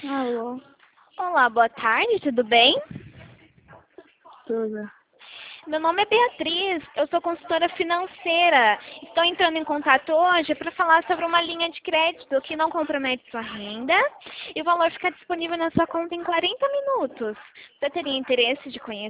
Alô, Olá, boa tarde, tudo bem? tudo. Meu nome é Beatriz, eu sou consultora financeira. Estou entrando em contato hoje para falar sobre uma linha de crédito que não compromete sua renda e o valor fica disponível na sua conta em 40 minutos. Você teria interesse de conhecer?